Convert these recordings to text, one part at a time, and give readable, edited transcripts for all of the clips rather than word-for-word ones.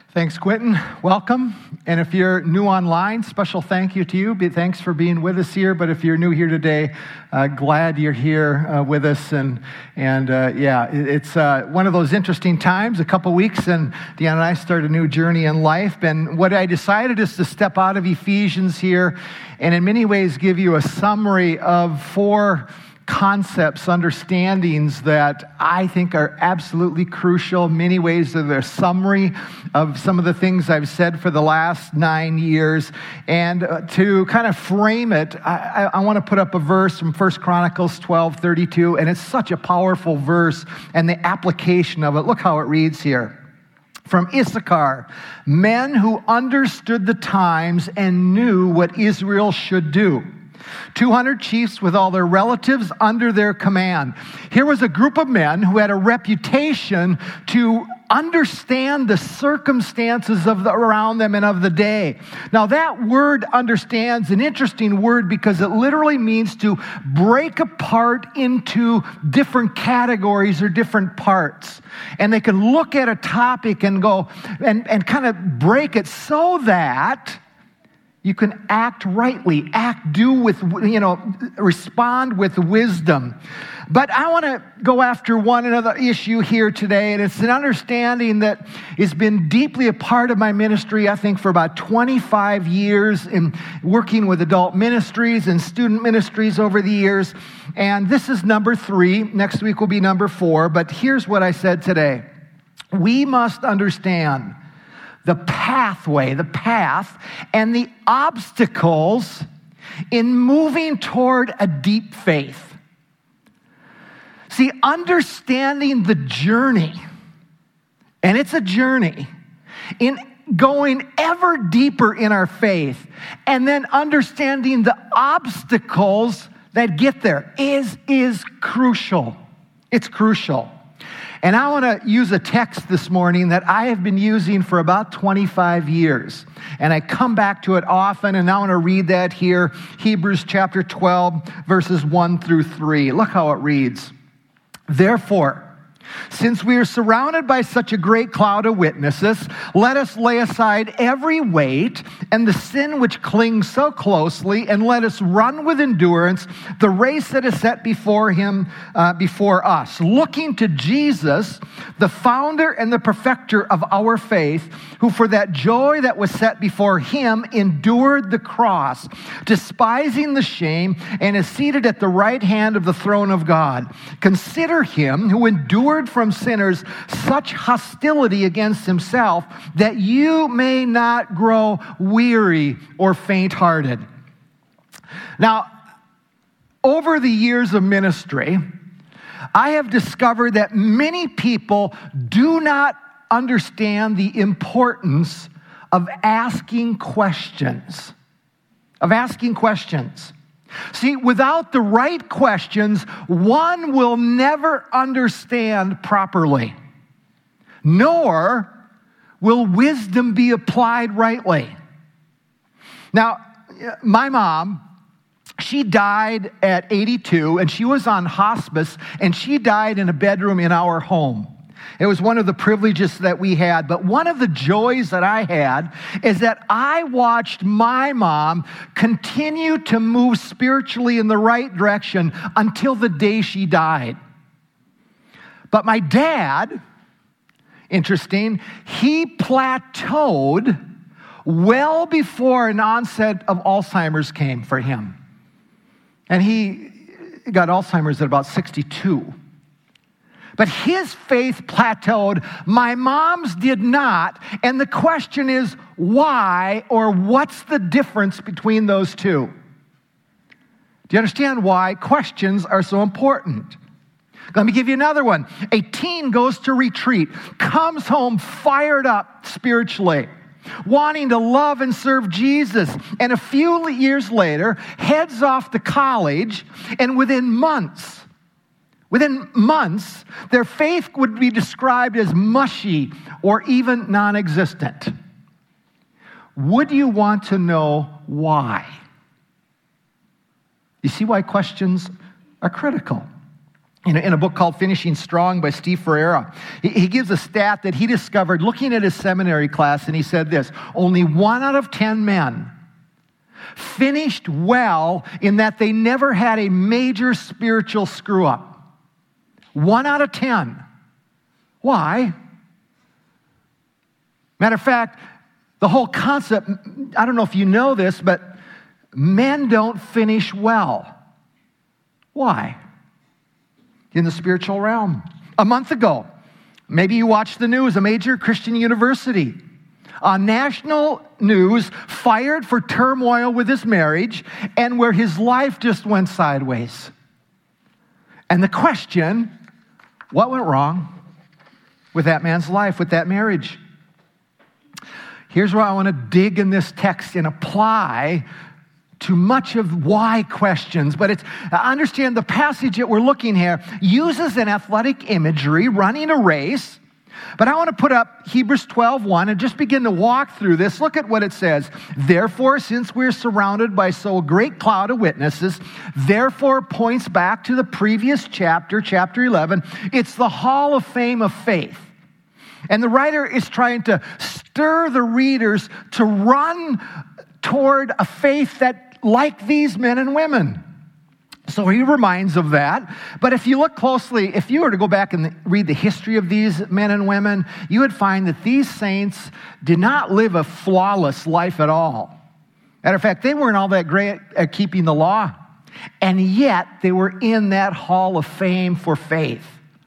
Thanks, Quentin. Welcome. And if you're new online, special thank you to you. Thanks for being with us here. But if you're new here today, glad you're here with us. It's one of those interesting times, a couple weeks, and Deanna and I start a new journey in life. And what I decided is to step out of Ephesians here and in many ways give you a summary of four concepts, understandings that I think are absolutely crucial. In many ways, they're a summary of some of the things I've said for the last 9 years. And to kind of frame it, I want to put up a verse from 1 Chronicles 12:32, and it's such a powerful verse, and the application of it. Look how it reads here. From Issachar, men who understood the times and knew what Israel should do. 200 chiefs with all their relatives under their command. Here was a group of men who had a reputation to understand the circumstances around them and of the day. Now that word understands an interesting word because it literally means to break apart into different categories or different parts. And they can look at a topic and go and kind of break it so that you can act rightly, respond with wisdom. But I want to go after one another issue here today, and it's an understanding that has been deeply a part of my ministry, I think, for about 25 years in working with adult ministries and student ministries over the years. And this is number 3. Next week will be number 4. But here's what I said today. We must understand the pathway, the path, and the obstacles in moving toward a deep faith. See, understanding the journey, and it's a journey, in going ever deeper in our faith, and then understanding the obstacles that get there is crucial. It's crucial. And I want to use a text this morning that I have been using for about 25 years. And I come back to it often, and I want to read that here. Hebrews chapter 12, verses 1 through 3. Look how it reads. Therefore, since we are surrounded by such a great cloud of witnesses, let us lay aside every weight and the sin which clings so closely, and let us run with endurance the race that is set before us, looking to Jesus, the founder and the perfecter of our faith, who for that joy that was set before him endured the cross, despising the shame, and is seated at the right hand of the throne of God. Consider him who endured from sinners such hostility against himself, that you may not grow weary or faint-hearted. Now, over the years of ministry, I have discovered that many people do not understand the importance of asking questions. See, without the right questions, one will never understand properly, nor will wisdom be applied rightly. Now, my mom, she died at 82, and she was on hospice, and she died in a bedroom in our home. It was one of the privileges that we had. But one of the joys that I had is that I watched my mom continue to move spiritually in the right direction until the day she died. But my dad, interesting, he plateaued well before an onset of Alzheimer's came for him. And he got Alzheimer's at about 62. But his faith plateaued. My mom's did not. And the question is, why, or what's the difference between those two? Do you understand why questions are so important? Let me give you another one. A teen goes to retreat, comes home fired up spiritually, wanting to love and serve Jesus, and a few years later heads off to college, and within months, their faith would be described as mushy or even non-existent. Would you want to know why? You see why questions are critical. in a book called Finishing Strong by Steve Ferreira. He gives a stat that he discovered looking at his seminary class, and he said this: only 1 out of 10 men finished well in that they never had a major spiritual screw-up. 1 out of 10. Why? Matter of fact, the whole concept, I don't know if you know this, but men don't finish well. Why? In the spiritual realm. A month ago, maybe you watched the news, a major Christian university on national news fired for turmoil with his marriage and where his life just went sideways. And the question, what went wrong with that man's life, with that marriage? Here's where I want to dig in this text and apply to much of why questions. But it's, understand the passage that we're looking here uses an athletic imagery, running a race. But I want to put up Hebrews 12:1 and just begin to walk through this. Look at what it says. Therefore, since we're surrounded by so great cloud of witnesses, therefore points back to the previous chapter, chapter 11. It's the hall of fame of faith. And the writer is trying to stir the readers to run toward a faith that, like these men and women. So he reminds of that. But if you look closely, if you were to go back and read the history of these men and women, you would find that these saints did not live a flawless life at all. Matter of fact, they weren't all that great at keeping the law. And yet, they were in that hall of fame for faith.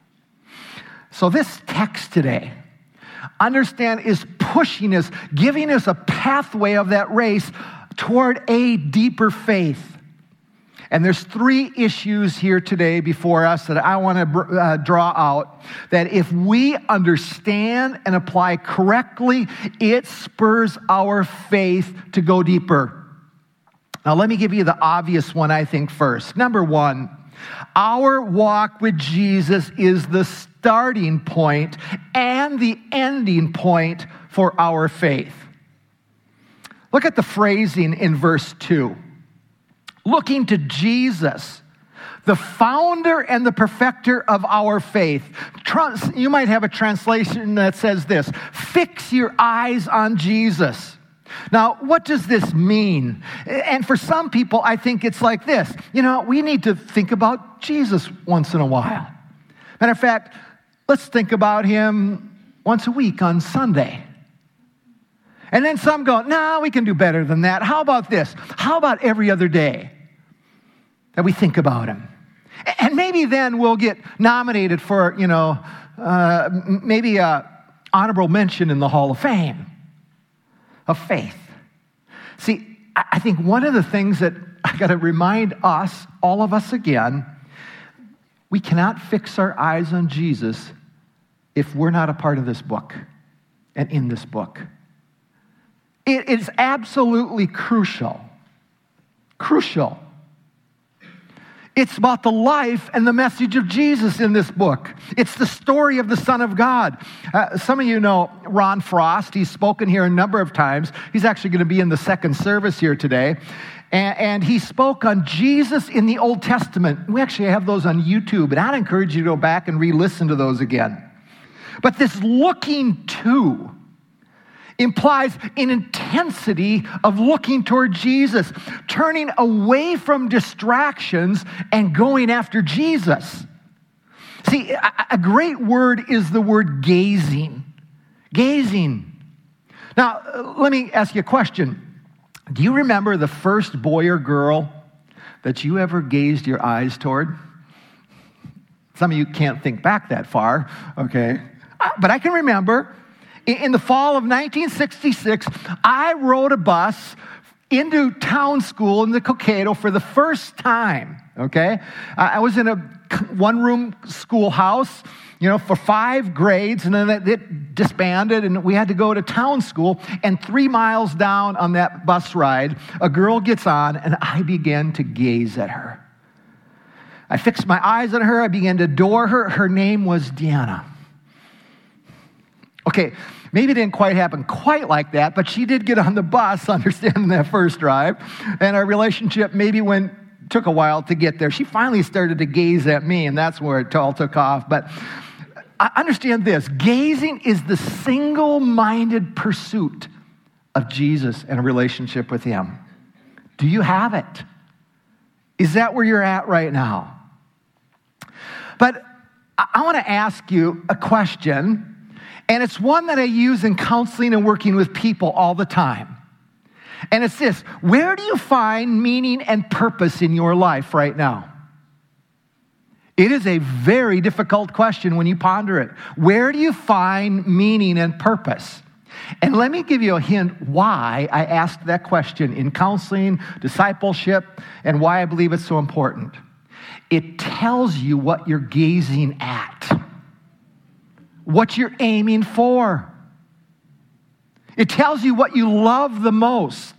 So this text today, understand, is pushing us, giving us a pathway of that race toward a deeper faith. And there's 3 issues here today before us that I want to draw out, that if we understand and apply correctly, it spurs our faith to go deeper. Now, let me give you the obvious one, I think, first. Number 1, our walk with Jesus is the starting point and the ending point for our faith. Look at the phrasing in verse 2. Looking to Jesus, the founder and the perfecter of our faith. You might have a translation that says this: fix your eyes on Jesus. Now, what does this mean? And for some people, I think it's like this. We need to think about Jesus once in a while. Matter of fact, let's think about him once a week on Sunday. And then some go, no, we can do better than that. How about this? How about every other day that we think about him? And maybe then we'll get nominated for, maybe an honorable mention in the Hall of Fame of faith. See, I think one of the things that I got to remind us, all of us again, we cannot fix our eyes on Jesus if we're not a part of this book and in this book. It is absolutely crucial. Crucial. It's about the life and the message of Jesus in this book. It's the story of the Son of God. Some of you know Ron Frost. He's spoken here a number of times. He's actually going to be in the second service here today. And he spoke on Jesus in the Old Testament. We actually have those on YouTube, and I'd encourage you to go back and re-listen to those again. But this looking to implies an intensity of looking toward Jesus, turning away from distractions and going after Jesus. See, a great word is the word gazing. Gazing. Now, let me ask you a question. Do you remember the first boy or girl that you ever gazed your eyes toward? Some of you can't think back that far, okay? But I can remember. In the fall of 1966, I rode a bus into town school in the Cokato for the first time, okay? I was in a one-room schoolhouse, for 5 grades, and then it disbanded, and we had to go to town school, and 3 miles down on that bus ride, a girl gets on, and I began to gaze at her. I fixed my eyes on her. I began to adore her. Her name was Deanna. Okay, maybe it didn't quite happen quite like that, but she did get on the bus, understanding that first drive, and our relationship maybe went took a while to get there. She finally started to gaze at me, and that's where it all took off. But I understand this. Gazing is the single-minded pursuit of Jesus and a relationship with him. Do you have it? Is that where you're at right now? But I want to ask you a question, and it's one that I use in counseling and working with people all the time. And it's this: where do you find meaning and purpose in your life right now? It is a very difficult question when you ponder it. Where do you find meaning and purpose? And let me give you a hint why I asked that question in counseling, discipleship, and why I believe it's so important. It tells you what you're gazing at, what you're aiming for. It tells you what you love the most.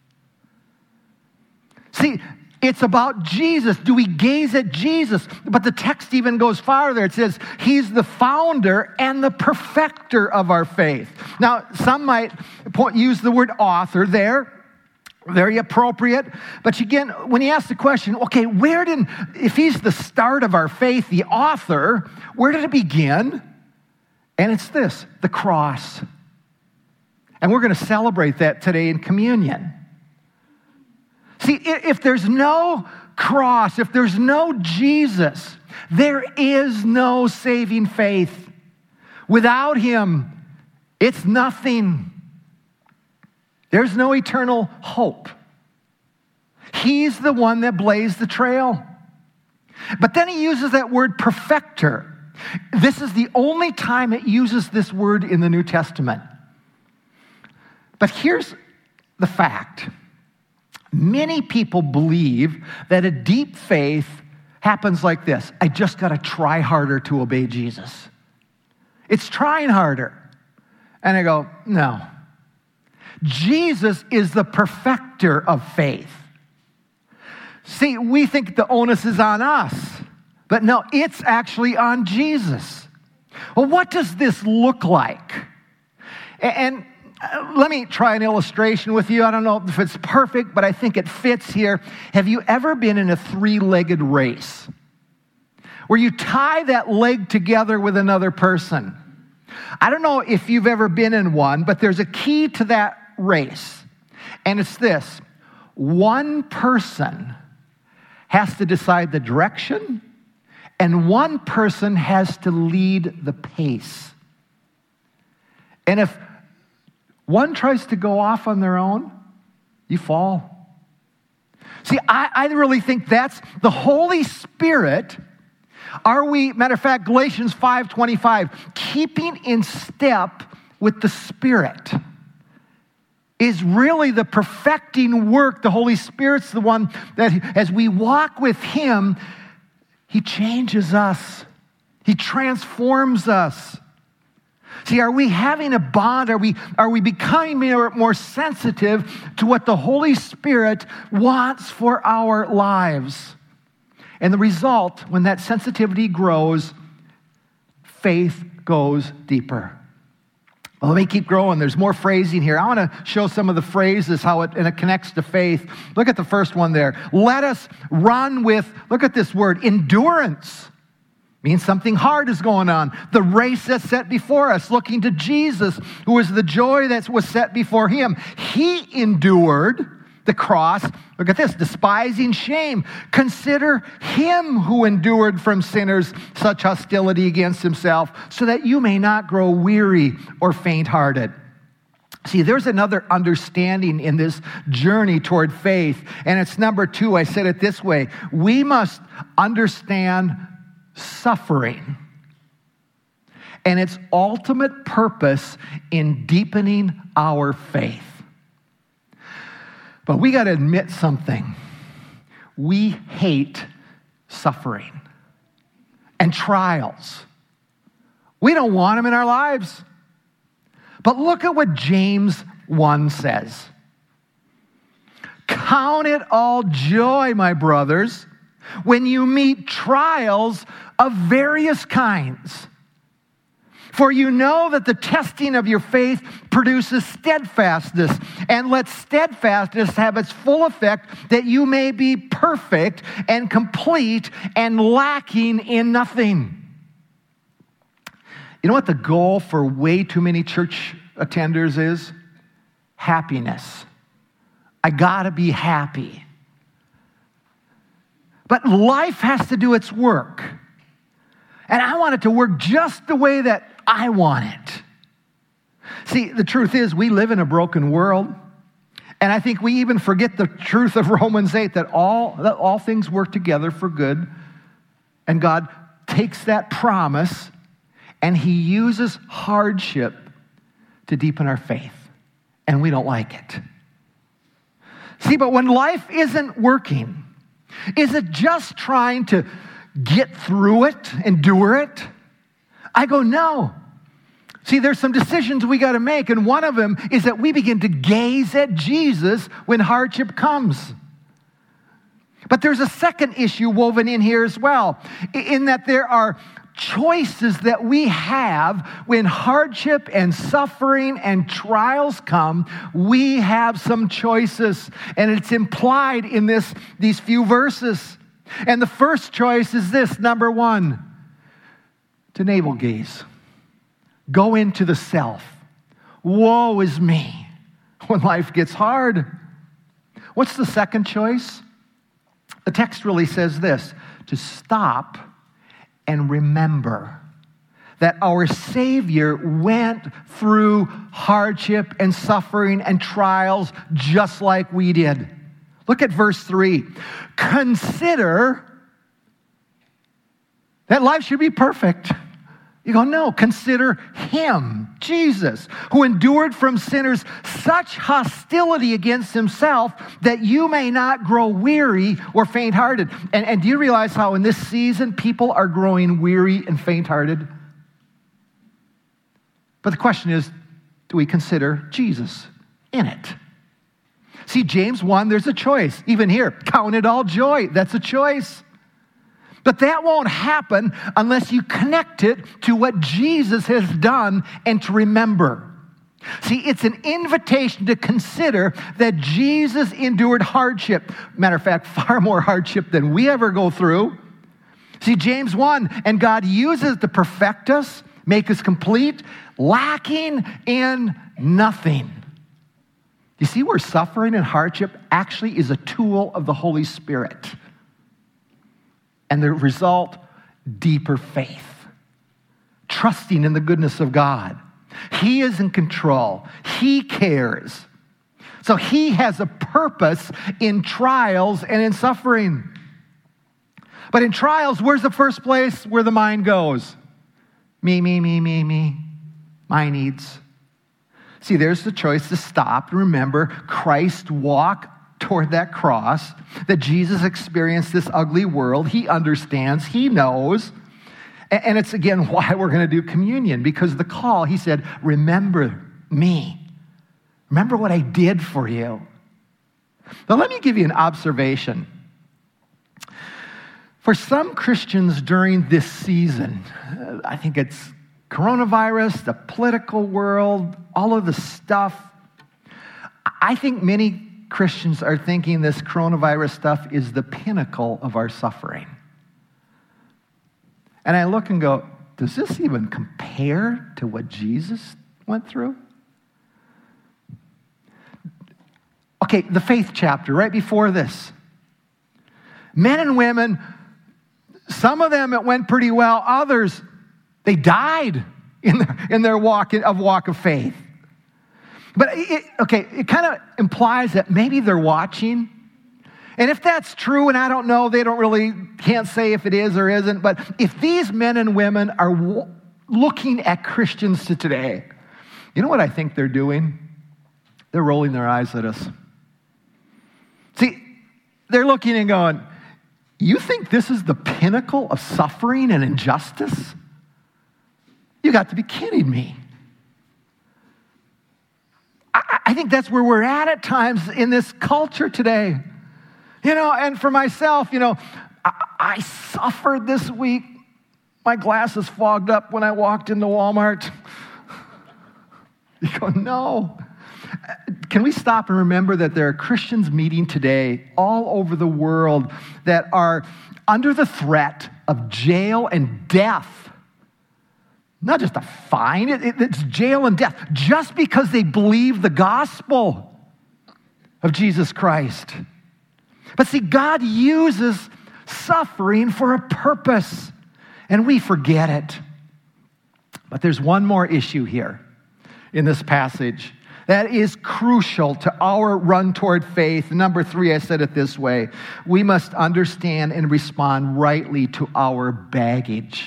See, it's about Jesus. Do we gaze at Jesus? But the text even goes farther. It says, he's the founder and the perfecter of our faith. Now, some might use the word author there. Very appropriate. But again, when you ask the question, okay, if he's the start of our faith, the author, where did it begin? And it's this: the cross. And we're going to celebrate that today in communion. See, if there's no cross, if there's no Jesus, there is no saving faith. Without him, it's nothing. There's no eternal hope. He's the one that blazed the trail. But then he uses that word perfecter. This is the only time it uses this word in the New Testament. But here's the fact. Many people believe that a deep faith happens like this: I just got to try harder to obey Jesus. It's trying harder. And I go, no. Jesus is the perfecter of faith. See, we think the onus is on us, but no, it's actually on Jesus. Well, what does this look like? And let me try an illustration with you. I don't know if it's perfect, but I think it fits here. Have you ever been in a three-legged race where you tie that leg together with another person? I don't know if you've ever been in one, but there's a key to that race. And it's this: one person has to decide the direction, and one person has to lead the pace. And if one tries to go off on their own, you fall. See, I really think that's the Holy Spirit. Matter of fact, Galatians 5:25, keeping in step with the Spirit is really the perfecting work. The Holy Spirit's the one that, as we walk with him, he changes us. He transforms us. See, are we having a bond? Are we becoming more sensitive to what the Holy Spirit wants for our lives? And the result, when that sensitivity grows, faith goes deeper. Well, let me keep growing. There's more phrasing here. I want to show some of the phrases, how it connects to faith. Look at the first one there. Let us run with, look at this word, endurance. Means something hard is going on. The race that's set before us, looking to Jesus, who is the joy that was set before him. He endured the cross. Look at this, despising shame. Consider him who endured from sinners such hostility against himself, so that you may not grow weary or faint-hearted. See, there's another understanding in this journey toward faith, and it's number 2. I said it this way: we must understand suffering and its ultimate purpose in deepening our faith. But we got to admit something. We hate suffering and trials. We don't want them in our lives. But look at what James 1 says. Count it all joy, my brothers, when you meet trials of various kinds. For you know that the testing of your faith produces steadfastness, and let steadfastness have its full effect, that you may be perfect and complete and lacking in nothing. You know what the goal for way too many church attenders is? Happiness. I gotta be happy. But life has to do its work. And I want it to work just the way that I want it. See, the truth is, we live in a broken world. And I think we even forget the truth of Romans 8, that all things work together for good. And God takes that promise and He uses hardship to deepen our faith. And we don't like it. See, but when life isn't working, is it just trying to get through it, endure it? I go, no. See, there's some decisions we got to make, and one of them is that we begin to gaze at Jesus when hardship comes. But there's a second issue woven in here as well, in that there are choices that we have when hardship and suffering and trials come. We have some choices, and it's implied in these few verses. And the first choice is this, number one, to navel gaze. Go into the self. Woe is me when life gets hard. What's the second choice? The text really says this, to stop and remember that our Savior went through hardship and suffering and trials just like we did. Look at verse 3. Consider that life should be perfect. You go, no, consider Him, Jesus, who endured from sinners such hostility against Himself that you may not grow weary or faint-hearted. And do you realize how in this season people are growing weary and faint-hearted? But the question is, do we consider Jesus in it? See, James 1, there's a choice. Even here, count it all joy. That's a choice. But that won't happen unless you connect it to what Jesus has done and to remember. See, it's an invitation to consider that Jesus endured hardship. Matter of fact, far more hardship than we ever go through. See, James 1, and God uses to perfect us, make us complete, lacking in nothing. You see where suffering and hardship actually is a tool of the Holy Spirit. And the result, deeper faith. Trusting in the goodness of God. He is in control. He cares. So He has a purpose in trials and in suffering. But in trials, where's the first place where the mind goes? Me. My needs. See, there's the choice to stop and remember Christ walked toward that cross, that Jesus experienced this ugly world. He understands, He knows. And it's, again, why we're going to do communion, because the call, He said, remember me. Remember what I did for you. Now, let me give you an observation. For some Christians during this season, I think it's coronavirus, the political world, all of the stuff, I think many Christians are thinking this coronavirus stuff is the pinnacle of our suffering. And I look and go, does this even compare to what Jesus went through? Okay, the faith chapter, right before this. Men and women, some of them it went pretty well. Others, they died in their walk of faith. But it kind of implies that maybe they're watching. And if that's true, and I don't know, can't say if it is or isn't, but if these men and women are looking at Christians today, you know what I think they're doing? They're rolling their eyes at us. See, they're looking and going, you think this is the pinnacle of suffering and injustice? You got to be kidding me. I think that's where we're at times in this culture today. And for myself, I suffered this week. My glasses fogged up when I walked into Walmart. You go, no. Can we stop and remember that there are Christians meeting today all over the world that are under the threat of jail and death? Not just a fine, it's jail and death, just because they believe the gospel of Jesus Christ. But see, God uses suffering for a purpose, and we forget it. But there's one more issue here in this passage that is crucial to our run toward faith. Number 3, I said it this way: we must understand and respond rightly to our baggage.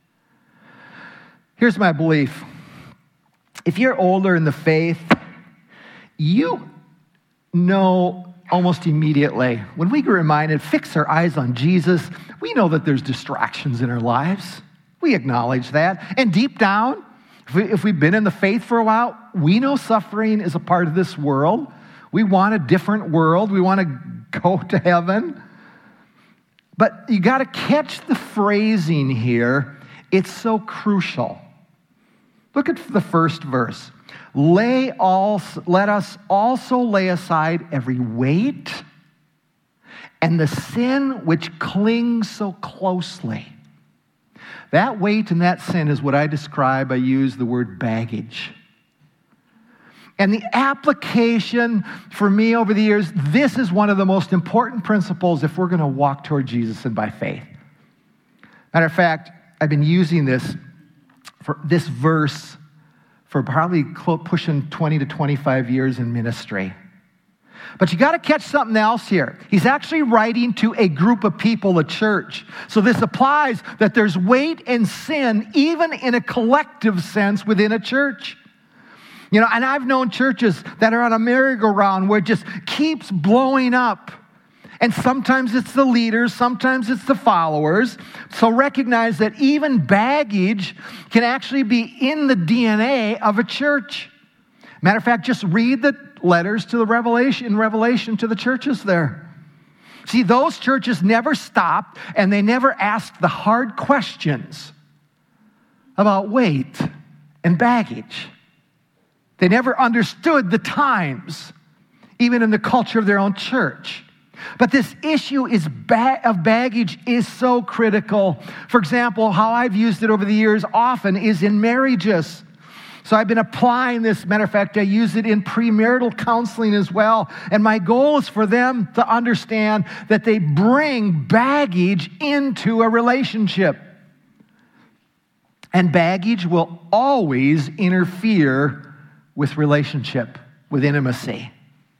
Here's my belief. If you're older in the faith, you know almost immediately, when we get reminded, fix our eyes on Jesus, we know that there's distractions in our lives. We acknowledge that. And deep down, if we've been in the faith for a while, we know suffering is a part of this world. We want a different world. We want to go to heaven. But you got to catch the phrasing here. It's so crucial. Look at the first verse. Let us also lay aside every weight and the sin which clings so closely. That weight and that sin is what I describe. I use the word baggage. And the application for me over the years, this is one of the most important principles if we're going to walk toward Jesus and by faith. Matter of fact, I've been using this verse for probably pushing 20 to 25 years in ministry. But you got to catch something else here. He's actually writing to a group of people, a church. So this applies that there's weight and sin, even in a collective sense within a church. You know, and I've known churches that are on a merry-go-round where it just keeps blowing up. And sometimes it's the leaders, sometimes it's the followers. So recognize that even baggage can actually be in the DNA of a church. Matter of fact, just read the letters to the Revelation to the churches there. See, those churches never stopped and they never asked the hard questions about weight and baggage. They never understood the times, even in the culture of their own church. But this issue of baggage is so critical. For example, how I've used it over the years often is in marriages. So I've been applying this. Matter of fact, I use it in premarital counseling as well. And my goal is for them to understand that they bring baggage into a relationship. And baggage will always interfere with relationship, with intimacy.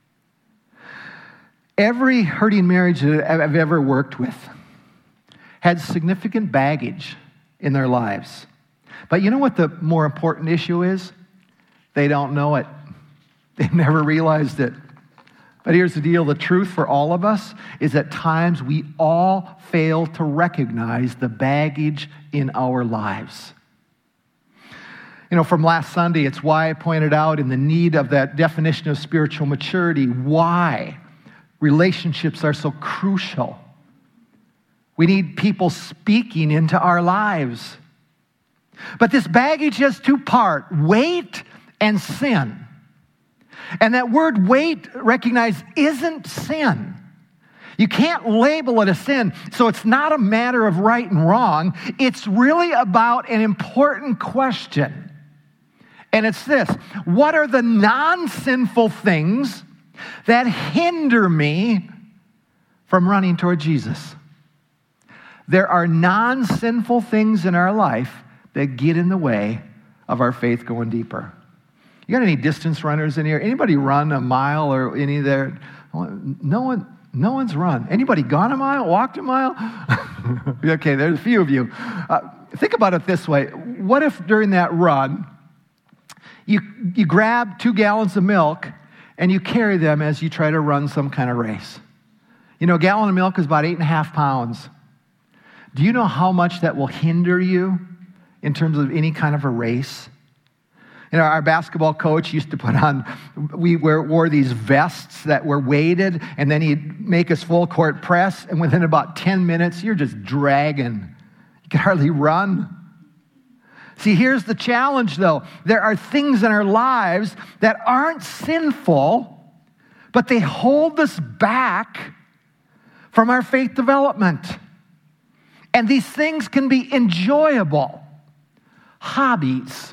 Every hurting marriage that I've ever worked with had significant baggage in their lives. But you know what the more important issue is? They don't know it. They've never realized it. But here's the deal. The truth for all of us is at times we all fail to recognize the baggage in our lives. You know, from last Sunday, it's why I pointed out in the need of that definition of spiritual maturity, why relationships are so crucial. We need people speaking into our lives. But this baggage has two parts, weight and sin. And that word weight, recognize, isn't sin. You can't label it a sin, so it's not a matter of right and wrong. It's really about an important question. And it's this: what are the non-sinful things that hinder me from running toward Jesus? There are non-sinful things in our life that get in the way of our faith going deeper. You got any distance runners in here? Anybody run a mile or any there? No one's run. Anybody gone a mile, walked a mile? Okay, there's a few of you. Think about it this way. What if during that run, you grab 2 gallons of milk and you carry them as you try to run some kind of race? You know, a gallon of milk is about 8.5 pounds. Do you know how much that will hinder you in terms of any kind of a race? You know, our basketball coach used to put on, we wore these vests that were weighted, and then he'd make us full court press, and within about 10 minutes, you're just dragging. You You can hardly run. See, here's the challenge, though. There are things in our lives that aren't sinful, but they hold us back from our faith development. And these things can be enjoyable. Hobbies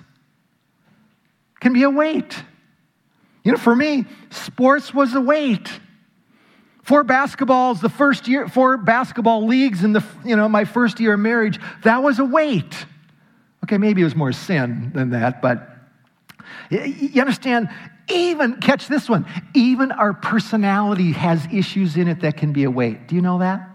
can be a weight. You know, for me, sports was a weight. 4 basketballs, the first year, 4 basketball leagues in my first year of marriage, that was a weight. Okay, maybe it was more sin than that, but you understand, catch this one, even our personality has issues in it that can be a weight. Do you know that?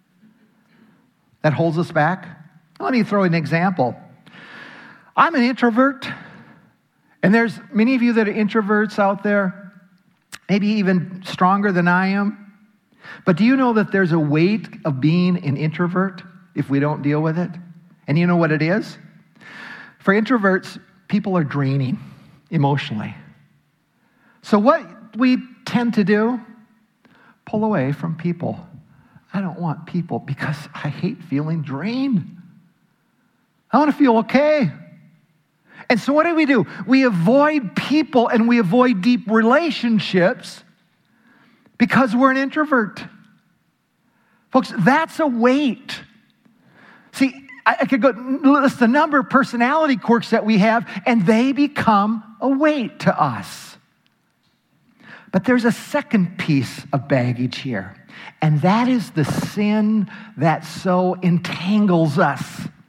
That holds us back? Let me throw an example. I'm an introvert, and there's many of you that are introverts out there, maybe even stronger than I am. But do you know that there's a weight of being an introvert if we don't deal with it? And you know what it is? For introverts, people are draining emotionally. So what we tend to do, pull away from people. I don't want people because I hate feeling drained. I want to feel okay. And so what do? We avoid people and we avoid deep relationships because we're an introvert. Folks, that's a weight. See, I could go list the number of personality quirks that we have, and they become a weight to us. But there's a second piece of baggage here, and that is the sin that so entangles us.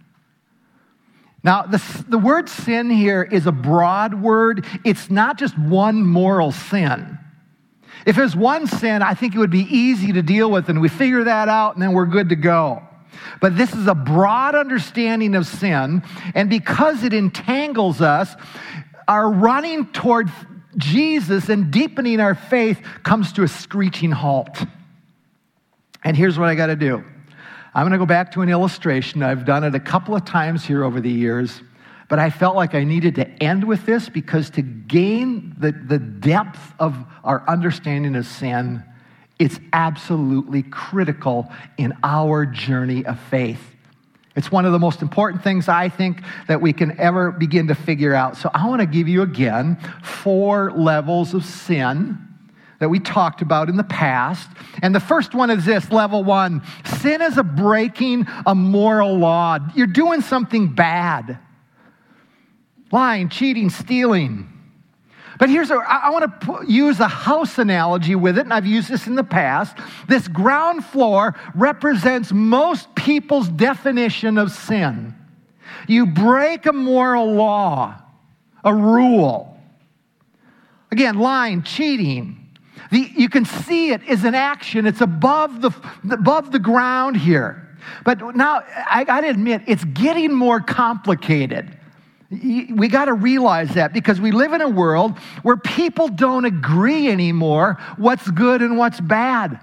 Now, the word sin here is a broad word. It's not just one moral sin. If there's one sin, I think it would be easy to deal with, and we figure that out, and then we're good to go. But this is a broad understanding of sin, and because it entangles us, our running toward Jesus and deepening our faith comes to a screeching halt. And here's what I got to do. I'm going to go back to an illustration. I've done it a couple of times here over the years, but I felt like I needed to end with this because to gain the depth of our understanding of sin, it's absolutely critical in our journey of faith. It's one of the most important things I think that we can ever begin to figure out. So I want to give you again 4 levels of sin that we talked about in the past. And the first one is this, level 1. Sin is breaking a moral law. You're doing something bad. Lying, cheating, stealing. But I want to use a house analogy with it, and I've used this in the past. This ground floor represents most people's definition of sin. You break a moral law, a rule. Again, lying, cheating. You can see it as an action. It's above the ground here. But now, I got to admit, it's getting more complicated. We got to realize that because we live in a world where people don't agree anymore what's good and what's bad.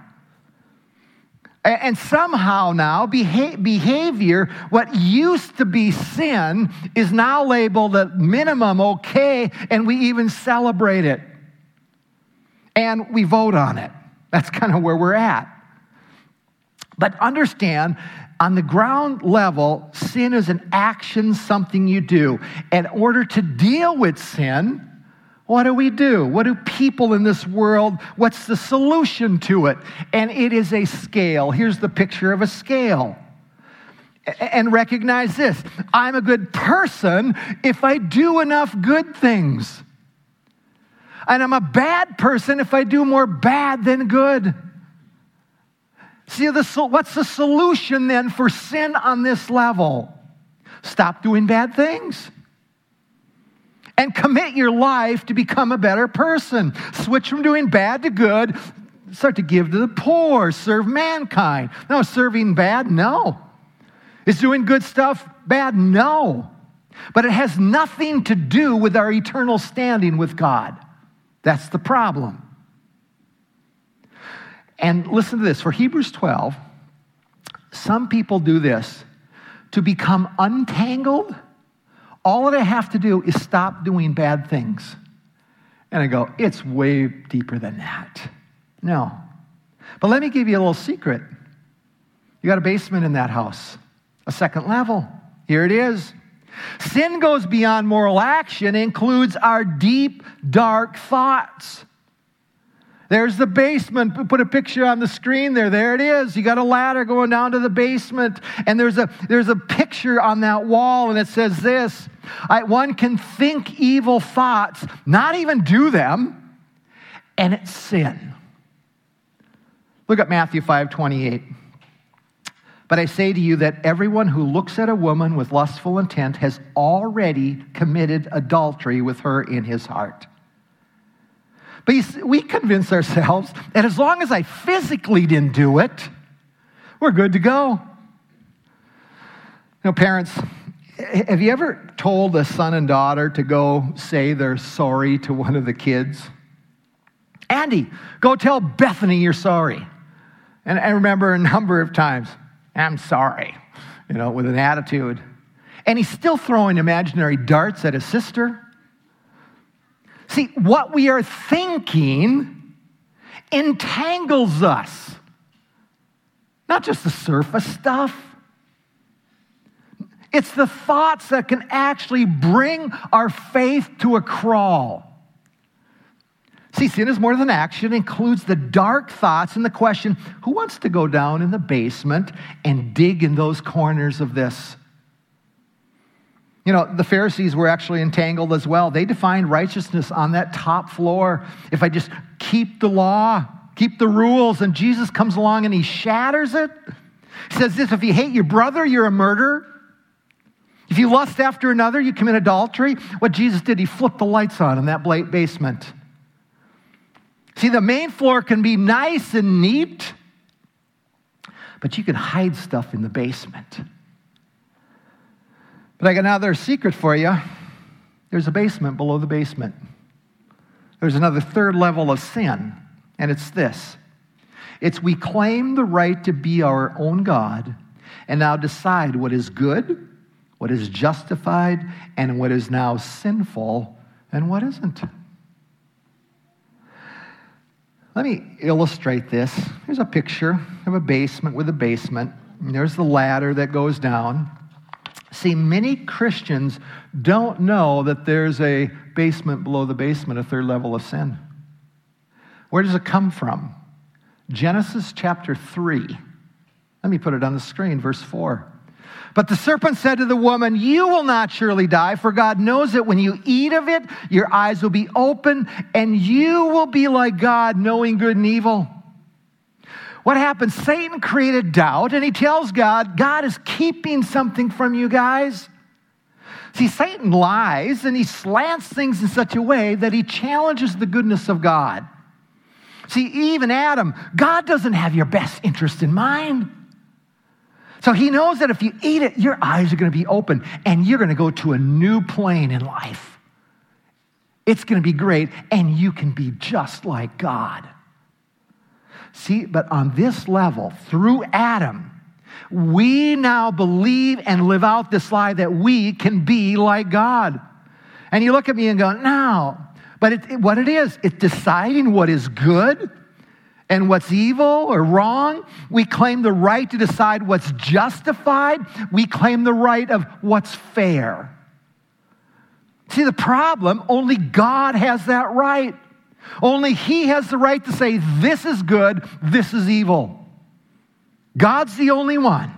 And somehow now, behavior, what used to be sin, is now labeled at minimum okay, and we even celebrate it. And we vote on it. That's kind of where we're at. But understand, on the ground level, sin is an action, something you do. In order to deal with sin, what do we do? What do people in this world, what's the solution to it? And it is a scale. Here's the picture of a scale. And recognize this, I'm a good person if I do enough good things. And I'm a bad person if I do more bad than good. See, what's the solution then for sin on this level? Stop doing bad things. And commit your life to become a better person. Switch from doing bad to good. Start to give to the poor. Serve mankind. No, serving bad? No. Is doing good stuff bad? No. But it has nothing to do with our eternal standing with God. That's the problem. And listen to this. For Hebrews 12, some people do this. To become untangled, all that I have to do is stop doing bad things. And I go, it's way deeper than that. No. But let me give you a little secret. You got a basement in that house. A second level. Here it is. Sin goes beyond moral action, includes our deep, dark thoughts. There's the basement. Put a picture on the screen there. There it is. You got a ladder going down to the basement, and there's a picture on that wall, and it says this: one can think evil thoughts, not even do them, and it's sin. Look at Matthew 5:28. But I say to you that everyone who looks at a woman with lustful intent has already committed adultery with her in his heart. But we convince ourselves that as long as I physically didn't do it, we're good to go. Parents, have you ever told a son and daughter to go say they're sorry to one of the kids? Andy, go tell Bethany you're sorry. And I remember a number of times, I'm sorry, with an attitude. And he's still throwing imaginary darts at his sister. See, what we are thinking entangles us. Not just the surface stuff. It's the thoughts that can actually bring our faith to a crawl. See, sin is more than action. It includes the dark thoughts and the question, who wants to go down in the basement and dig in those corners of this? The Pharisees were actually entangled as well. They defined righteousness on that top floor. If I just keep the law, keep the rules, and Jesus comes along and he shatters it. He says this: if you hate your brother, you're a murderer. If you lust after another, you commit adultery. What Jesus did, he flipped the lights on in that basement. See, the main floor can be nice and neat, but you can hide stuff in the basement. But I got another secret for you. There's a basement below the basement. There's another third level of sin, and it's this. It's we claim the right to be our own God and now decide what is good, what is justified, and what is now sinful, and what isn't. Let me illustrate this. Here's a picture of a basement with a basement. And there's the ladder that goes down. See, many Christians don't know that there's a basement below the basement, a third level of sin. Where does it come from? Genesis chapter 3. Let me put it on the screen, verse 4. But the serpent said to the woman, you will not surely die, for God knows that when you eat of it, your eyes will be open, and you will be like God, knowing good and evil. What happened? Satan created doubt, and he tells God, God is keeping something from you guys. See, Satan lies, and he slants things in such a way that he challenges the goodness of God. See, Eve and Adam, God doesn't have your best interest in mind. So he knows that if you eat it, your eyes are going to be open, and you're going to go to a new plane in life. It's going to be great, and you can be just like God. See, but on this level, through Adam, we now believe and live out this lie that we can be like God. And you look at me and go, no. But what it is, it's deciding what is good and what's evil or wrong. We claim the right to decide what's justified. We claim the right of what's fair. See, the problem, only God has that right. Only He has the right to say, this is good, this is evil. God's the only one.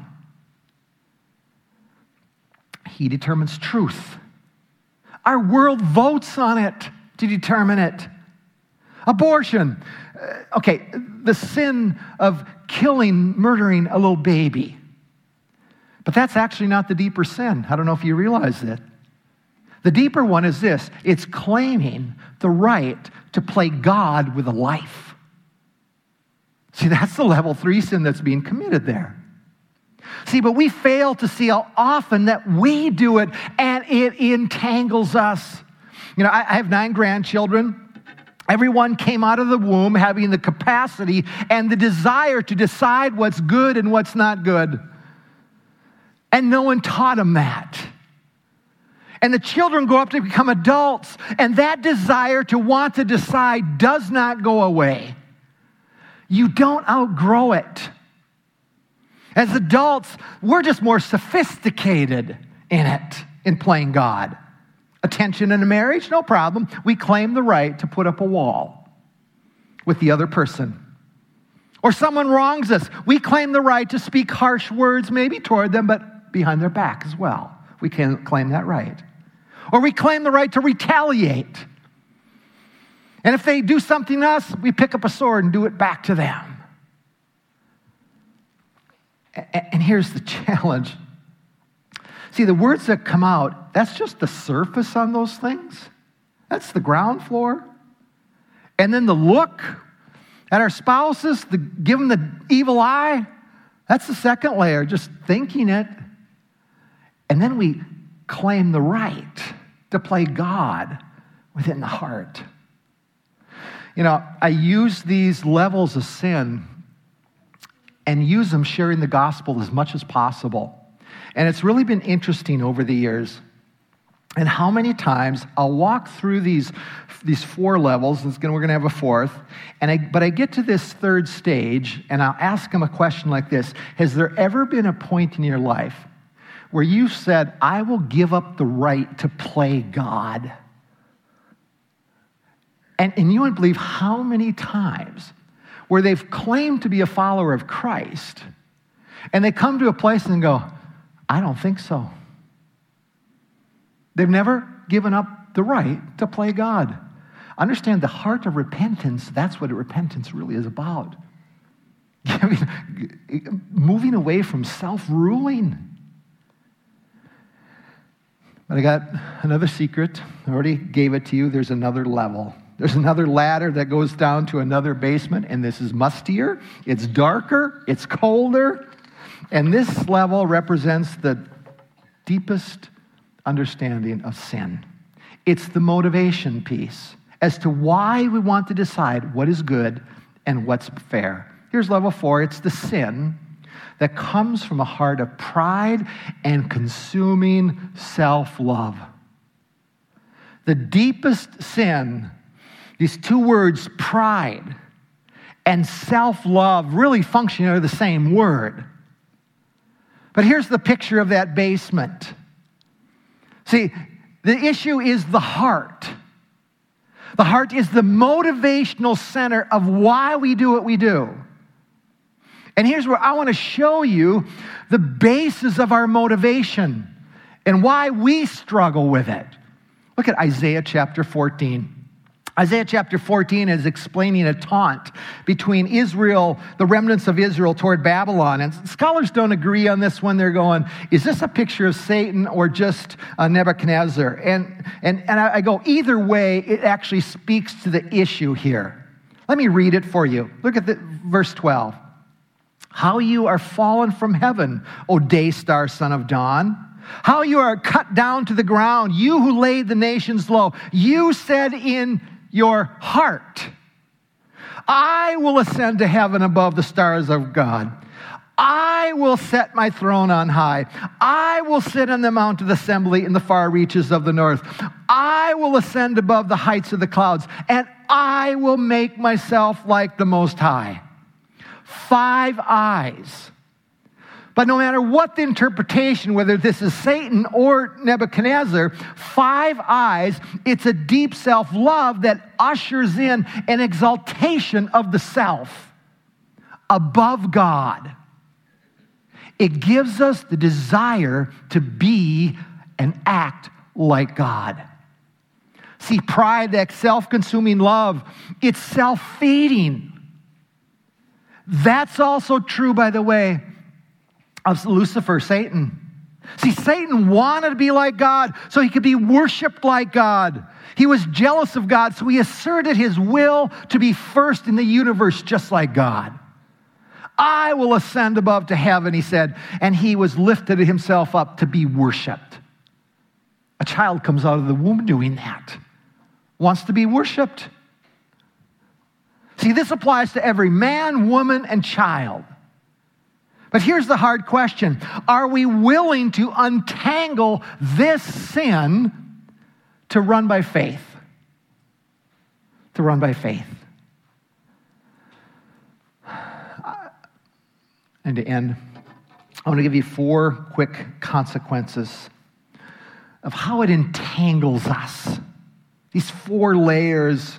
He determines truth. Our world votes on it to determine it. Abortion. Okay, the sin of killing, murdering a little baby. But that's actually not the deeper sin. I don't know if you realize that. The deeper one is this. It's claiming the right to play God with a life. See, that's the level 3 sin that's being committed there. See, but we fail to see how often that we do it, and it entangles us. I have 9 grandchildren. Everyone came out of the womb having the capacity and the desire to decide what's good and what's not good. And no one taught them that. And the children grow up to become adults, and that desire to want to decide does not go away. You don't outgrow it. As adults, we're just more sophisticated in it, in playing God. Attention in a marriage, no problem. We claim the right to put up a wall with the other person. Or someone wrongs us. We claim the right to speak harsh words, maybe toward them, but behind their back as well. We can claim that right. Or we claim the right to retaliate. And if they do something to us, we pick up a sword and do it back to them. And here's the challenge. See, the words that come out, that's just the surface on those things. That's the ground floor. And then the look at our spouses, give them the evil eye, that's the second layer, just thinking it. And then we claim the right to play God within the heart. You know, I use these levels of sin and use them sharing the gospel as much as possible. And it's really been interesting over the years. And how many times I'll walk through these four levels, and we're going to have a fourth, but I get to this third stage, and I'll ask them a question like this. Has there ever been a point in your life where you said, I will give up the right to play God? And you wouldn't believe how many times where they've claimed to be a follower of Christ, and they come to a place and go, I don't think so. They've never given up the right to play God. Understand the heart of repentance, that's what repentance really is about. Moving away from self-ruling. But I got another secret. I already gave it to you. There's another level. There's another ladder that goes down to another basement, and this is mustier, it's darker, it's colder, and this level represents the deepest understanding of sin. It's the motivation piece as to why we want to decide what is good and what's fair. Here's level 4. It's the sin that comes from a heart of pride and consuming self-love. The deepest sin, these two words, pride and self-love, really function under the same word. But here's the picture of that basement. See, the issue is the heart. The heart is the motivational center of why we do what we do. And here's where I want to show you the basis of our motivation and why we struggle with it. Look at Isaiah chapter 14. Isaiah chapter 14 is explaining a taunt between Israel, the remnants of Israel, toward Babylon. And scholars don't agree on this one. They're going, is this a picture of Satan or just Nebuchadnezzar? And I go, either way, it actually speaks to the issue here. Let me read it for you. Look at verse 12. How you are fallen from heaven, O day star, son of dawn. How you are cut down to the ground, you who laid the nations low. You said in your heart, I will ascend to heaven above the stars of God. I will set my throne on high. I will sit on the mount of assembly in the far reaches of the north. I will ascend above the heights of the clouds, and I will make myself like the Most High. 5 eyes. But no matter what the interpretation, whether this is Satan or Nebuchadnezzar, 5 eyes, it's a deep self-love that ushers in an exaltation of the self above God. It gives us the desire to be and act like God. See, pride, that self-consuming love, it's self-feeding. That's also true, by the way, of Lucifer, Satan. See, Satan wanted to be like God so he could be worshiped like God. He was jealous of God, so he asserted his will to be first in the universe just like God. I will ascend above to heaven, he said, and he was lifted himself up to be worshiped. A child comes out of the womb doing that, wants to be worshiped. See, this applies to every man, woman, and child. But here's the hard question. Are we willing to untangle this sin to run by faith? To run by faith. And to end, I want to give you 4 quick consequences of how it entangles us. These 4 layers.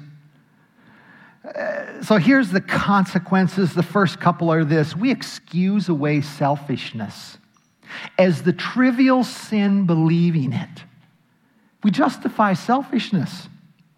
So here's the consequences. The first couple are this. We excuse away selfishness as the trivial sin believing it. We justify selfishness.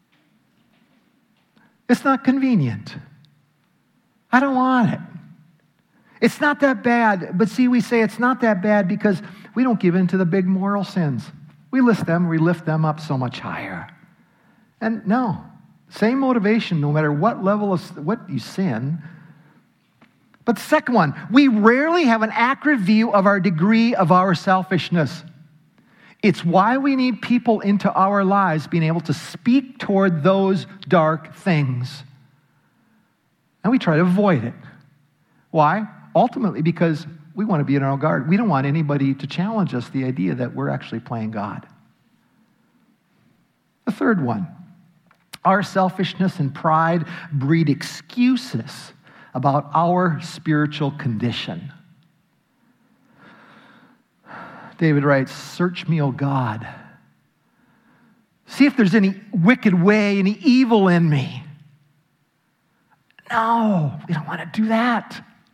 It's not convenient. I don't want it. It's not that bad. But see, we say it's not that bad because we don't give in to the big moral sins. We lift them up so much higher. And no, same motivation no matter what level of what you sin. But the second one, we rarely have an accurate view of our degree of our selfishness. It's why we need people into our lives being able to speak toward those dark things. And we try to avoid it. Why? Ultimately, because we want to be in our own guard. We don't want anybody to challenge us the idea that we're actually playing God. The third one, our selfishness and pride breed excuses about our spiritual condition. David writes, "Search me, O God. See if there's any wicked way, any evil in me." No, we don't want to do that.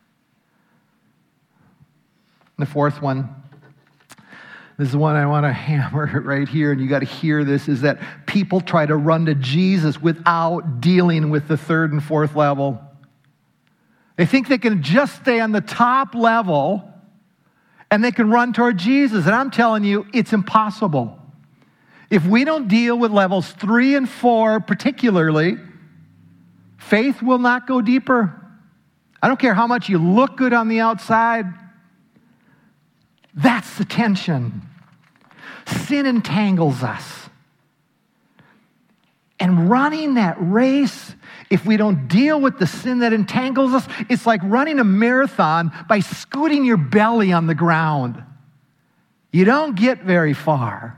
And the fourth one, this is the one I want to hammer right here, and you got to hear this, is that people try to run to Jesus without dealing with the third and fourth level. They think they can just stay on the top level and they can run toward Jesus. And I'm telling you, it's impossible. If we don't deal with levels 3 and 4 particularly, faith will not go deeper. I don't care how much you look good on the outside. That's the tension. Sin entangles us. And running that race, if we don't deal with the sin that entangles us, it's like running a marathon by scooting your belly on the ground. You don't get very far.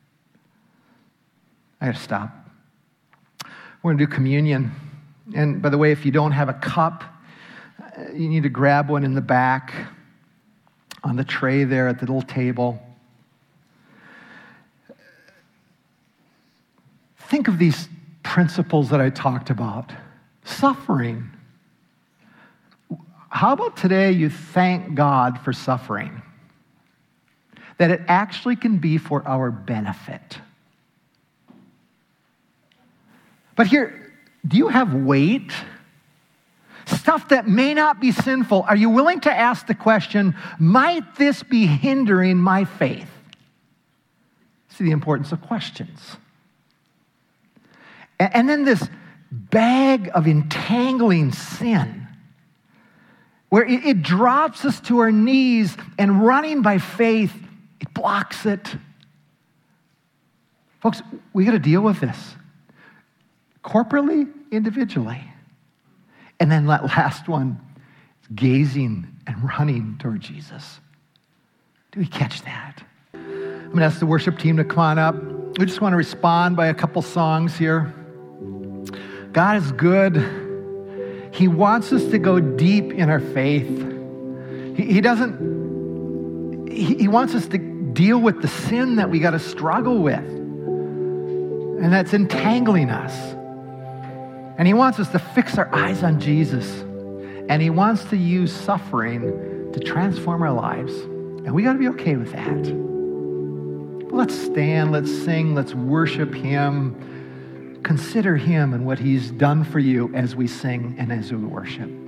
I got to stop. We're going to do communion. And by the way, if you don't have a cup, you need to grab one in the back on the tray there at the little table. Think of these principles that I talked about. Suffering. How about today you thank God for suffering? That it actually can be for our benefit. But here, do you have weight? Stuff that may not be sinful. Are you willing to ask the question, might this be hindering my faith? See the importance of questions. And then this bag of entangling sin, where it drops us to our knees, and running by faith, it blocks it. Folks, we got to deal with this. Corporately, individually. And then that last one, gazing and running toward Jesus. Do we catch that? I'm going to ask the worship team to come on up. We just want to respond by a couple songs here. God is good. He wants us to go deep in our faith. He wants us to deal with the sin that we got to struggle with. And that's entangling us. And he wants us to fix our eyes on Jesus. And he wants to use suffering to transform our lives. And we got to be okay with that. Let's stand, let's sing, let's worship him. Consider him and what he's done for you as we sing and as we worship.